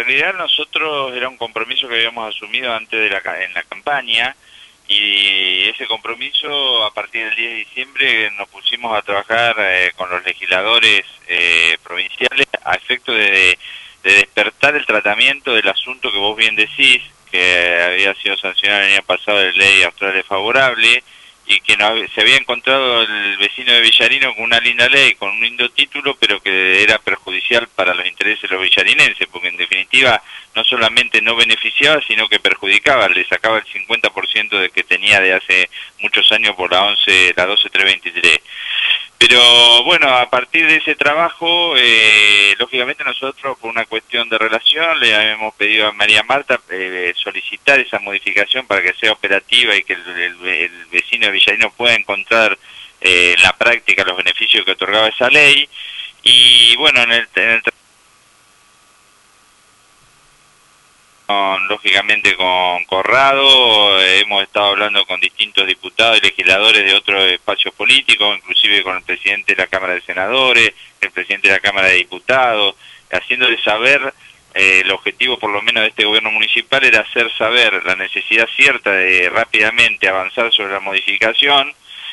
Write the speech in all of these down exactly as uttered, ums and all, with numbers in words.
realidad nosotros era un compromiso que habíamos asumido antes de la en la campaña, y ese compromiso a partir del diez de diciembre nos pusimos a trabajar eh, con los legisladores eh, provinciales a efecto de, de despertar el tratamiento del asunto que vos bien decís, que había sido sancionado el año pasado de ley austral desfavorable, y que no, se había encontrado el vecino de Villarino con una linda ley, con un lindo título, pero que era perjudicial para los intereses de los villarinenses, porque en definitiva no solamente no beneficiaba, sino que perjudicaba, le sacaba el cincuenta por ciento de que tenía de hace muchos años por la once, la doce tres veintitrés. Pero bueno, a partir de ese trabajo, eh, lógicamente nosotros, por una cuestión de relación, le habíamos pedido a María Marta eh, solicitar esa modificación para que sea operativa y que el, el, el vecino de Villarino pueda encontrar eh, en la práctica los beneficios que otorgaba esa ley. Y bueno, en el, en el Con, lógicamente con Corrado, eh, hemos estado hablando con distintos diputados y legisladores de otros espacios políticos, inclusive con el presidente de la Cámara de Senadores, el presidente de la Cámara de Diputados, haciéndole saber, eh, el objetivo por lo menos de este gobierno municipal era hacer saber la necesidad cierta de rápidamente avanzar sobre la modificación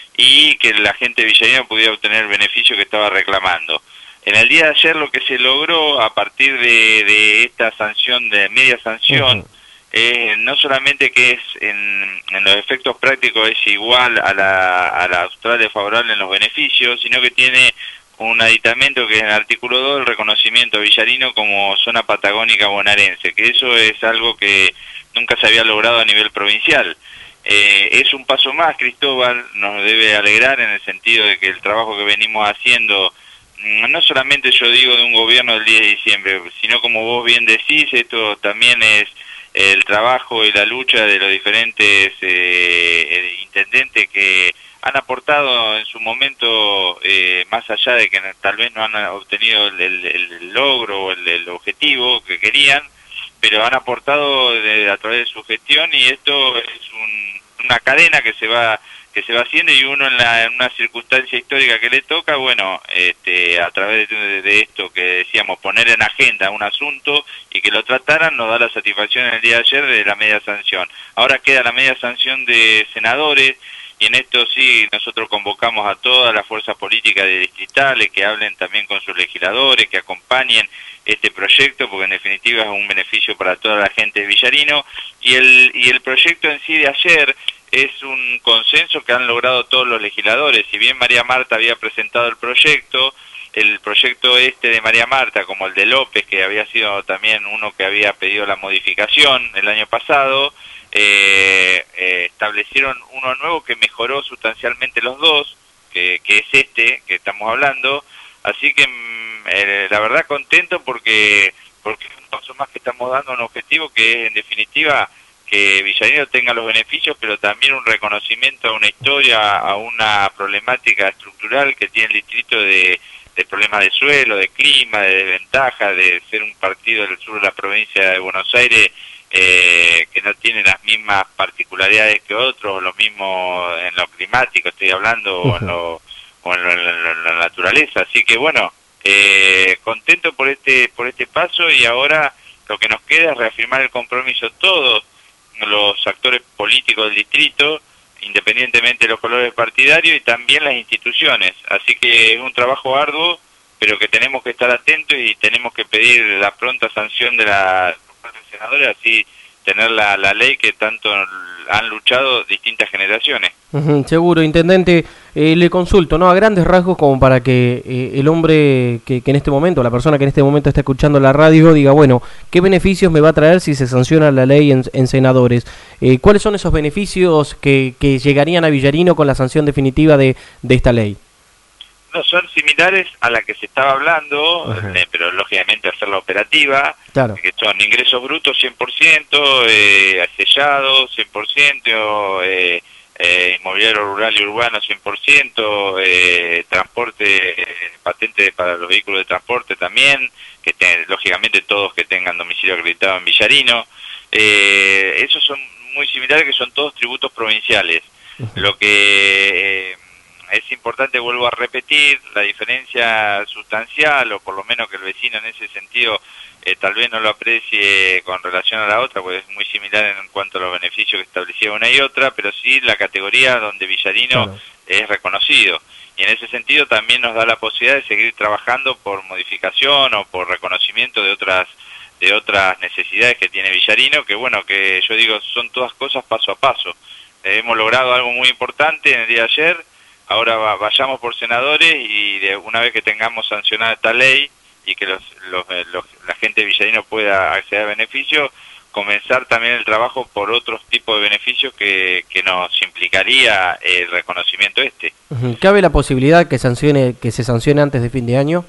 y que la gente de Villarino pudiera obtener el beneficio que estaba reclamando. En el día de ayer lo que se logró a partir de, de esta sanción, de media sanción, uh-huh. eh, no solamente que es en, en los efectos prácticos es igual a la, a la austral desfavorable en los beneficios, sino que tiene un aditamento que es en el artículo dos, el reconocimiento a Villarino como zona patagónica bonaerense, que eso es algo que nunca se había logrado a nivel provincial. Eh, es un paso más, Cristóbal, nos debe alegrar en el sentido de que el trabajo que venimos haciendo, no solamente yo digo de un gobierno del diez de diciembre, sino como vos bien decís, esto también es el trabajo y la lucha de los diferentes eh, intendentes que han aportado en su momento, eh, más allá de que tal vez no han obtenido el, el, el logro o el, el objetivo que querían, pero han aportado de, a través de su gestión, y esto es un, una cadena que se va que se va haciendo, y uno en, la, en una circunstancia histórica que le toca, bueno, este, a través de, de esto que decíamos, poner en agenda un asunto y que lo trataran, nos da la satisfacción en el día de ayer de la media sanción. Ahora queda la media sanción de senadores, y en esto sí nosotros convocamos a todas las fuerzas políticas de distritales que hablen también con sus legisladores, que acompañen este proyecto, porque en definitiva es un beneficio para toda la gente de Villarino, y el, y el proyecto en sí de ayer es un consenso que han logrado todos los legisladores. Si bien María Marta había presentado el proyecto, el proyecto este de María Marta, como el de López, que había sido también uno que había pedido la modificación el año pasado, eh, eh, establecieron uno nuevo que mejoró sustancialmente los dos, que, que es este que estamos hablando. Así que eh, la verdad contento porque porque es un paso más que estamos dando a un objetivo que es en definitiva que Villarino tenga los beneficios, pero también un reconocimiento a una historia, a una problemática estructural que tiene el distrito de, de problemas de suelo, de clima, de desventaja, de ser un partido del sur de la provincia de Buenos Aires eh, que no tiene las mismas particularidades que otros, lo mismo en lo climático, estoy hablando, uh-huh. o en lo, o en, lo, en, lo, en la naturaleza. Así que bueno, eh, contento por este, por este paso, y ahora lo que nos queda es reafirmar el compromiso todos los actores políticos del distrito, independientemente de los colores partidarios, y también las instituciones. Así que es un trabajo arduo, pero que tenemos que estar atentos y tenemos que pedir la pronta sanción de la senadores, así tener la, la ley que tanto han luchado distintas generaciones. Uh-huh, seguro, intendente, eh, le consulto, ¿no? A grandes rasgos, como para que eh, el hombre que, que en este momento, la persona que en este momento está escuchando la radio, diga, bueno, ¿qué beneficios me va a traer si se sanciona la ley en, en senadores? Eh, ¿Cuáles son esos beneficios que, que llegarían a Villarino con la sanción definitiva de, de esta ley? No, son similares a la que se estaba hablando, eh, pero lógicamente hacerla operativa, claro. Que son ingresos brutos cien por ciento, eh, sellados cien por ciento, eh, eh, inmobiliario rural y urbano cien por ciento, eh, transporte, eh, patente para los vehículos de transporte también, que ten, lógicamente todos que tengan domicilio acreditado en Villarino. Eh, esos son muy similares, que son todos tributos provinciales. Uh-huh. Lo que... Eh, es importante, vuelvo a repetir, la diferencia sustancial, o por lo menos que el vecino en ese sentido eh, tal vez no lo aprecie con relación a la otra, porque es muy similar en cuanto a los beneficios que establecía una y otra, pero sí la categoría donde Villarino claro. es reconocido. Y en ese sentido también nos da la posibilidad de seguir trabajando por modificación o por reconocimiento de otras de otras necesidades que tiene Villarino, que bueno, que yo digo, son todas cosas paso a paso. Eh, hemos logrado algo muy importante en el día de ayer, ahora va, vayamos por senadores y de una vez que tengamos sancionada esta ley y que los, los, los, la gente de Villarino pueda acceder a beneficios, comenzar también el trabajo por otros tipos de beneficios que, que nos implicaría el reconocimiento este. ¿Cabe la posibilidad que sancione que se sancione antes de fin de año?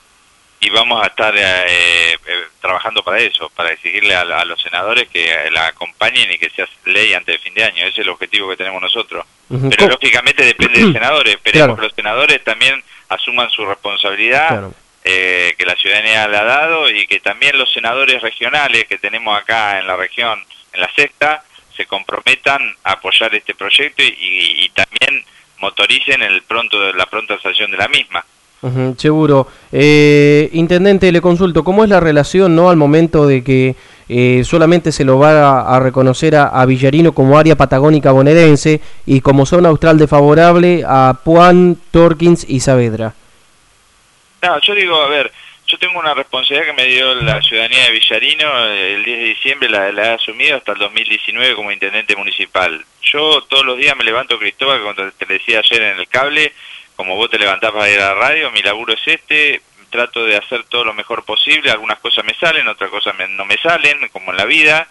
Y vamos a estar eh, eh, trabajando para eso, para exigirle a, a los senadores que la acompañen y que sea ley antes de fin de año. Ese es el objetivo que tenemos nosotros. Uh-huh. Pero lógicamente depende de senadores. Esperemos claro. que los senadores también asuman su responsabilidad, claro. eh, que la ciudadanía le ha dado, y que también los senadores regionales que tenemos acá en la región, en la sexta, se comprometan a apoyar este proyecto y, y, y también motoricen el pronto la pronta sanción de la misma. Uh-huh, seguro. Eh, Intendente, le consulto, ¿cómo es la relación, no, al momento de que eh, solamente se lo va a, a reconocer a, a Villarino como área patagónica bonaerense y como zona austral desfavorable a Puan, Torkins y Saavedra? No, yo digo, a ver, yo tengo una responsabilidad que me dio la ciudadanía de Villarino, el diez de diciembre la, la he asumido hasta el dos mil diecinueve como intendente municipal. Yo todos los días me levanto, Cristóbal, como te decía ayer en el cable, como vos te levantás para ir a la radio, mi laburo es este, trato de hacer todo lo mejor posible, algunas cosas me salen, otras cosas me, no me salen, como en la vida,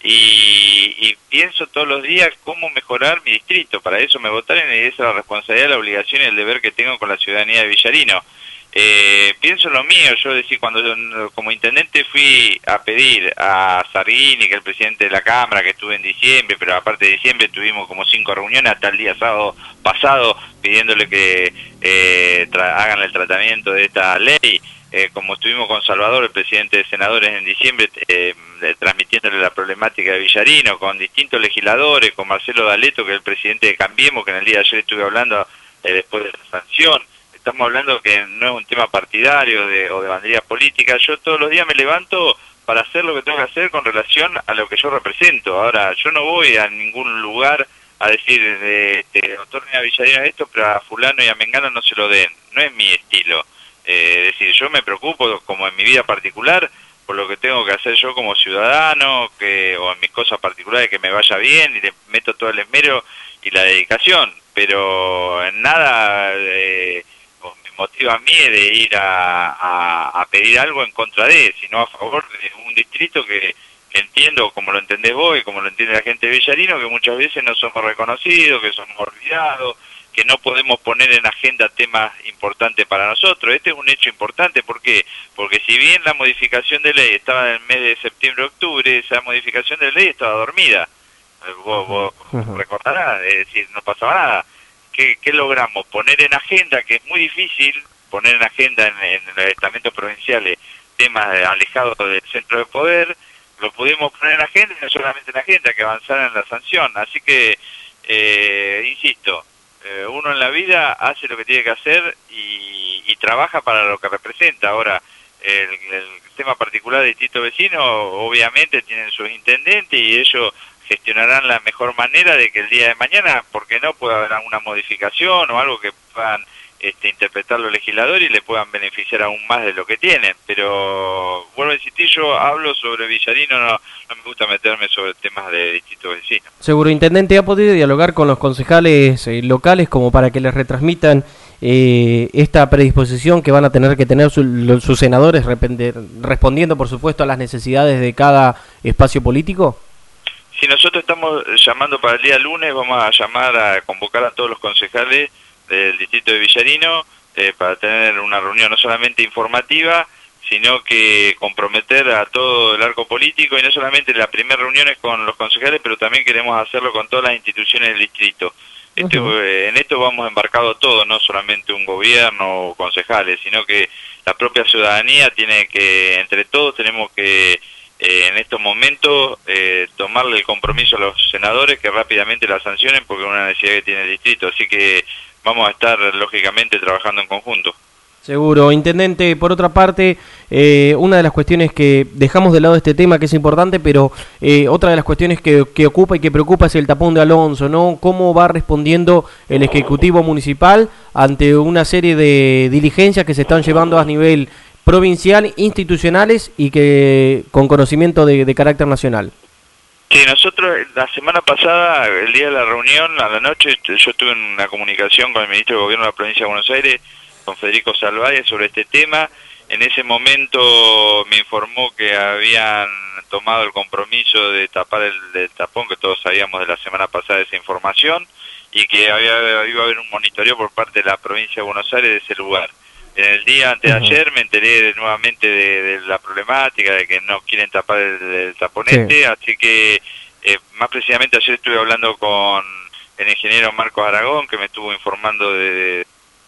y, y pienso todos los días cómo mejorar mi distrito. Para eso me votaron y esa es la responsabilidad, la obligación y el deber que tengo con la ciudadanía de Villarino. Eh, pienso lo mío, yo decía, cuando yo, como intendente fui a pedir a Sarguini, que es el presidente de la Cámara, que estuve en diciembre, pero aparte de diciembre tuvimos como cinco reuniones hasta el día sábado pasado, pidiéndole que eh, hagan el tratamiento de esta ley, eh, como estuvimos con Salvador, el presidente de senadores, en diciembre, eh, transmitiéndole la problemática de Villarino, con distintos legisladores, con Marcelo D'Aleto, que es el presidente de Cambiemos, que en el día de ayer estuve hablando eh, después de la sanción. Estamos hablando que no es un tema partidario de, o de bandería política. Yo todos los días me levanto para hacer lo que tengo que hacer con relación a lo que yo represento. Ahora, yo no voy a ningún lugar a decir, eh, este, otorguen a Villarino esto, pero a fulano y a mengano no se lo den. No es mi estilo. Eh, es decir, yo me preocupo, como en mi vida particular, por lo que tengo que hacer yo como ciudadano, que o en mis cosas particulares, que me vaya bien, y le meto todo el esmero y la dedicación. Pero en nada... Eh, motiva a mí de ir a, a, a pedir algo en contra de, sino a favor de un distrito que, que entiendo, como lo entendés vos y como lo entiende la gente de Villarino, que muchas veces no somos reconocidos, que somos olvidados, que no podemos poner en agenda temas importantes para nosotros. Este es un hecho importante, ¿por qué? Porque si bien la modificación de ley estaba en el mes de septiembre-octubre, esa modificación de ley estaba dormida. Vos, vos recordarás, es decir, no pasaba nada. ¿Qué, ¿Qué logramos? Poner en agenda, que es muy difícil, poner en agenda en, en los estamentos provinciales temas alejados del centro de poder, lo pudimos poner en agenda y no solamente en agenda, que avanzara en la sanción. Así que, eh, insisto, eh, uno en la vida hace lo que tiene que hacer y, y trabaja para lo que representa. Ahora, el, el tema particular de distrito vecino, obviamente tienen sus intendentes y ellos gestionarán la mejor manera de que el día de mañana, porque no pueda haber alguna modificación o algo que puedan este, interpretar los legisladores y le puedan beneficiar aún más de lo que tienen. Pero vuelvo a insistir, yo hablo sobre Villarino, no, no me gusta meterme sobre temas de distintos vecinos. Seguro, Intendente, ¿ha podido dialogar con los concejales eh, locales como para que les retransmitan eh, esta predisposición que van a tener que tener su, los, sus senadores, repender, respondiendo por supuesto a las necesidades de cada espacio político? Si nosotros estamos llamando para el día lunes, vamos a llamar a convocar a todos los concejales del distrito de Villarino eh, para tener una reunión no solamente informativa, sino que comprometer a todo el arco político, y no solamente la primera reunión es con los concejales, pero también queremos hacerlo con todas las instituciones del distrito. Este, uh-huh. eh, en esto vamos embarcados todos, no solamente un gobierno o concejales, sino que la propia ciudadanía tiene que, entre todos tenemos que... Eh, en estos momentos eh, tomarle el compromiso a los senadores que rápidamente la sancionen porque es una necesidad que tiene el distrito, así que vamos a estar lógicamente trabajando en conjunto. Seguro. Intendente, por otra parte, eh, una de las cuestiones que dejamos de lado este tema, que es importante, pero eh, otra de las cuestiones que, que ocupa y que preocupa es el tapón de Alonso, ¿no? ¿Cómo va respondiendo el Ejecutivo Municipal ante una serie de diligencias que se están llevando a nivel provincial, institucionales y que con conocimiento de, de carácter nacional? Sí, nosotros la semana pasada, el día de la reunión, a la noche, yo tuve una comunicación con el Ministro de Gobierno de la Provincia de Buenos Aires, con Federico Salvalle, sobre este tema. En ese momento me informó que habían tomado el compromiso de tapar el, el tapón, que todos sabíamos de la semana pasada esa información, y que había, iba a haber un monitoreo por parte de la Provincia de Buenos Aires de ese lugar. En el día antes de ayer me enteré de, nuevamente de, de la problemática, de que no quieren tapar el, el taponete, sí. Así que eh, más precisamente ayer estuve hablando con el ingeniero Marcos Aragón, que me estuvo informando de... de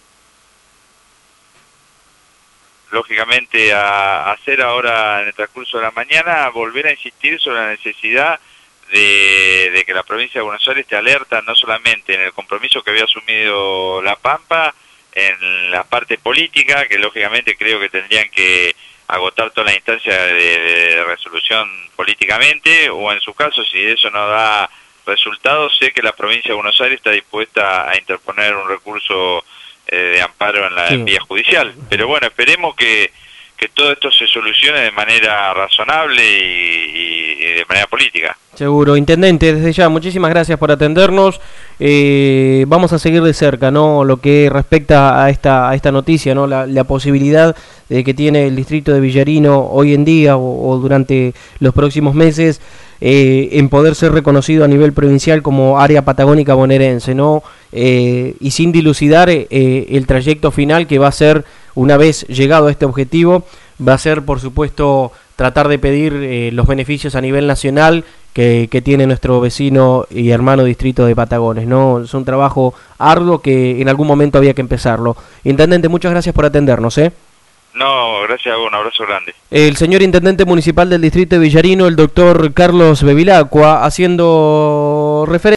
lógicamente a hacer ahora en el transcurso de la mañana, volver a insistir sobre la necesidad de, de que la provincia de Buenos Aires esté alerta no solamente en el compromiso que había asumido La Pampa, en la parte política, que lógicamente creo que tendrían que agotar toda la instancia de, de resolución políticamente, o en su caso, si eso no da resultados, sé que la provincia de Buenos Aires está dispuesta a interponer un recurso de amparo en la sí. vía judicial, pero bueno, esperemos que, que todo esto se solucione de manera razonable y, y de manera política. Seguro. Intendente, desde ya, muchísimas gracias por atendernos. Eh, vamos a seguir de cerca, ¿no?, lo que respecta a esta a esta noticia, ¿no?, la, la posibilidad de que tiene el distrito de Villarino hoy en día o, o durante los próximos meses eh, en poder ser reconocido a nivel provincial como área patagónica bonaerense, ¿no? Eh, y sin dilucidar eh, el trayecto final que va a ser, una vez llegado a este objetivo, va a ser, por supuesto, tratar de pedir eh, los beneficios a nivel nacional que, que tiene nuestro vecino y hermano distrito de Patagones, ¿no? Es un trabajo arduo que en algún momento había que empezarlo. Intendente, muchas gracias por atendernos, ¿eh? No, gracias a vos, un abrazo grande. El señor Intendente Municipal del Distrito de Villarino, el doctor Carlos Bevilacqua, haciendo referencia